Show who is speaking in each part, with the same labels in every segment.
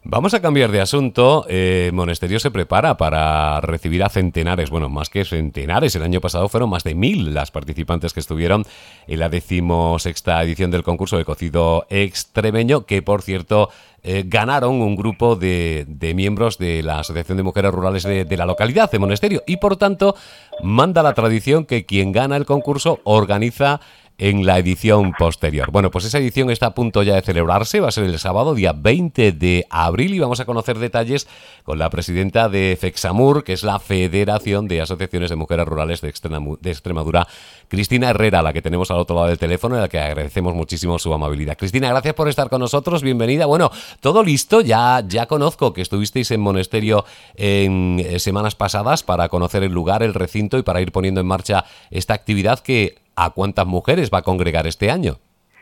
Speaker 1: Vamos a cambiar de asunto. Monesterio se prepara para recibir a centenares, bueno, más que centenares. El año pasado fueron más de 1000 las participantes que estuvieron en la 16ª edición del concurso de cocido extremeño, que por cierto ganaron un grupo de miembros de la Asociación de Mujeres Rurales de la localidad de Monesterio. Y por tanto, manda la tradición que quien gana el concurso organiza en la edición posterior. Bueno, pues esa edición está a punto ya de celebrarse, va a ser el sábado, día 20 de abril, y vamos a conocer detalles con la presidenta de FEXAMUR, que es la Federación de Asociaciones de Mujeres Rurales de Extremadura, Cristina Herrera, a la que tenemos al otro lado del teléfono, y a la que agradecemos muchísimo su amabilidad. Cristina, gracias por estar con nosotros, bienvenida. Bueno, todo listo, ya conozco que estuvisteis en Monesterio en semanas pasadas para conocer el lugar, el recinto y para ir poniendo en marcha esta actividad que ¿a cuántas mujeres va a congregar este año?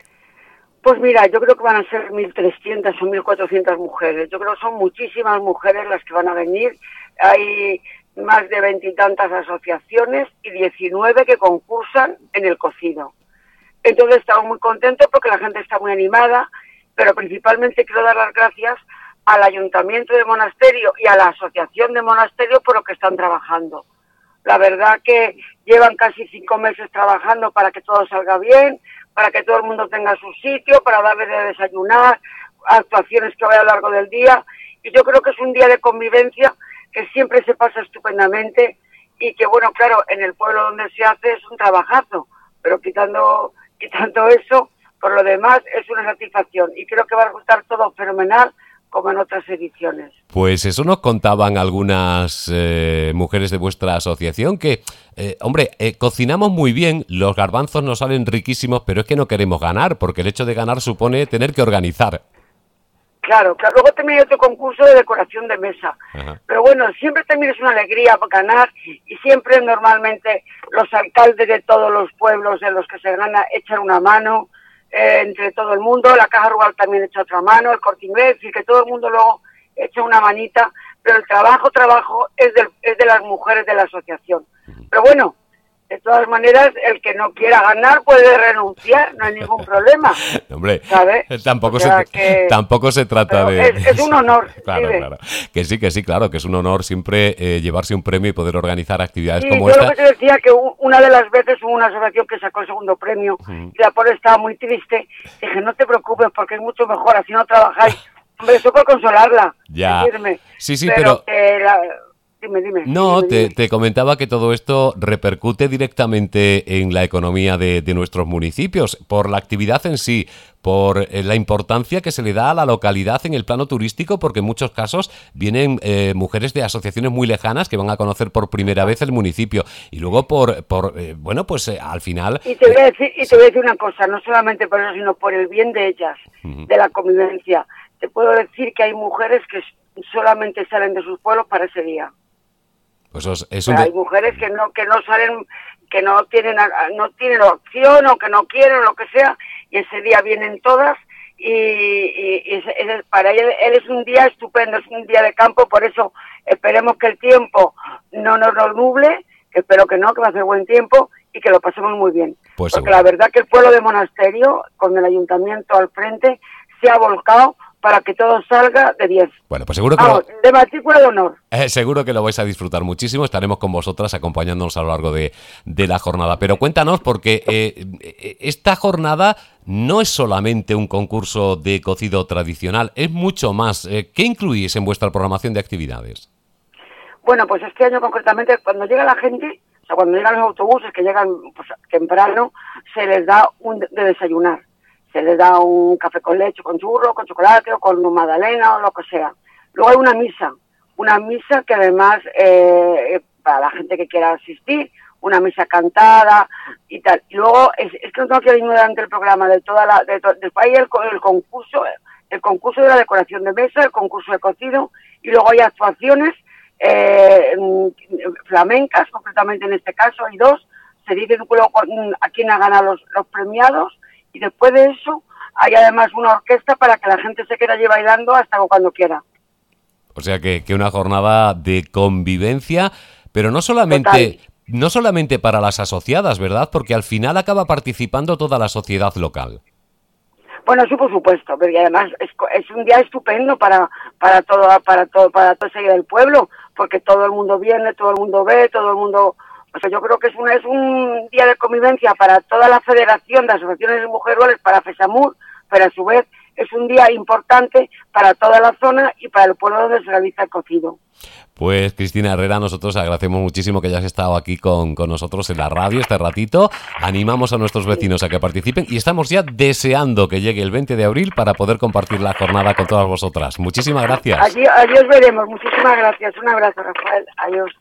Speaker 2: Pues mira, yo creo que van a ser 1.300 o 1.400 mujeres. Yo creo que son muchísimas mujeres las que van a venir. Hay más de 20 y tantas asociaciones y 19 que concursan en el cocido. Entonces estamos muy contentos porque la gente está muy animada, pero principalmente quiero dar las gracias al Ayuntamiento de Monasterio y a la Asociación de Monasterio por lo que están trabajando. La verdad que llevan casi 5 meses trabajando para que todo salga bien, para que todo el mundo tenga su sitio, para darles de desayunar, actuaciones que vaya a lo largo del día. Y yo creo que es un día de convivencia que siempre se pasa estupendamente y que, bueno, claro, en el pueblo donde se hace es un trabajazo, pero quitando eso, por lo demás es una satisfacción y creo que va a resultar todo fenomenal, como en otras ediciones.
Speaker 1: Pues eso nos contaban algunas mujeres de vuestra asociación, que, cocinamos muy bien, los garbanzos nos salen riquísimos, pero es que no queremos ganar, porque el hecho de ganar supone tener que organizar.
Speaker 2: Claro. Luego también hay otro concurso de decoración de mesa. Ajá. Pero bueno, siempre también es una alegría ganar y siempre normalmente los alcaldes de todos los pueblos en los que se gana echan una mano. Entre todo el mundo, la Caja Rural también echa otra mano, el Corte Inglés, y que todo el mundo luego echa una manita, pero el trabajo es de las mujeres de la asociación. Pero bueno, de todas maneras, el que no quiera ganar puede renunciar, no hay ningún problema.
Speaker 1: Hombre,
Speaker 2: ¿sabes?
Speaker 1: Tampoco se trata de...
Speaker 2: Es un honor.
Speaker 1: Claro. Que sí, claro, que es un honor siempre llevarse un premio y poder organizar actividades como
Speaker 2: yo
Speaker 1: esta.
Speaker 2: Lo que te decía, que una de las veces hubo una asociación que sacó el segundo premio y la pobre estaba muy triste. Dije, no te preocupes porque es mucho mejor, así no trabajáis. Hombre, eso por consolarla.
Speaker 1: Ya.
Speaker 2: Decirme.
Speaker 1: Sí, pero...
Speaker 2: Dime.
Speaker 1: No, te comentaba que todo esto repercute directamente en la economía de nuestros municipios, por la actividad en sí, por la importancia que se le da a la localidad en el plano turístico, porque en muchos casos vienen mujeres de asociaciones muy lejanas que van a conocer por primera vez el municipio, y luego al final...
Speaker 2: Y te voy a decir una cosa, no solamente por eso, sino por el bien de ellas, de la convivencia. Te puedo decir que hay mujeres que solamente salen de sus pueblos para ese día.
Speaker 1: Pues
Speaker 2: hay mujeres que no salen, que no tienen opción o que no quieren o lo que sea, y ese día vienen todas y para él es un día estupendo, es un día de campo, por eso esperemos que el tiempo no nos nuble, que espero que no, que va a ser buen tiempo y que lo pasemos muy bien.
Speaker 1: Pues
Speaker 2: porque la verdad que el pueblo de Monasterio, con el ayuntamiento al frente, se ha volcado para que todo salga de 10.
Speaker 1: Bueno, pues seguro que
Speaker 2: de matrícula de honor.
Speaker 1: Seguro que lo vais a disfrutar muchísimo. Estaremos con vosotras acompañándonos a lo largo de la jornada. Pero cuéntanos, porque esta jornada no es solamente un concurso de cocido tradicional, es mucho más. ¿Qué incluís en vuestra programación de actividades?
Speaker 2: Bueno, pues este año concretamente, cuando llega la gente, o sea, cuando llegan los autobuses que llegan pues, temprano, se les da de desayunar. Se les da un café con leche, con churro, con chocolate o con magdalena o lo que sea. Luego hay una misa que además, para la gente que quiera asistir, una misa cantada y tal. Y luego, es que no tengo que venir durante el programa del país, el concurso de la decoración de mesa, el concurso de cocido, y luego hay actuaciones flamencas, concretamente en este caso hay 2, se dice luego a quién ha ganado los premiados. Y después de eso hay además una orquesta para que la gente se quede allí bailando hasta cuando quiera.
Speaker 1: O sea que una jornada de convivencia, pero no solamente para las asociadas, ¿verdad? Porque al final acaba participando toda la sociedad local.
Speaker 2: Bueno, eso por supuesto, pero además es un día estupendo para para todo ese día del pueblo, porque todo el mundo viene, todo el mundo ve, todo el mundo... O sea, yo creo que es un día de convivencia para toda la Federación de Asociaciones de Mujeres Rurales, para FESAMUR, pero a su vez es un día importante para toda la zona y para el pueblo donde se realiza el cocido.
Speaker 1: Pues Cristina Herrera, nosotros agradecemos muchísimo que hayas estado aquí con nosotros en la radio este ratito. Animamos a nuestros vecinos a que participen y estamos ya deseando que llegue el 20 de abril para poder compartir la jornada con todas vosotras. Muchísimas gracias.
Speaker 2: Allí os veremos. Muchísimas gracias. Un abrazo, Rafael. Adiós.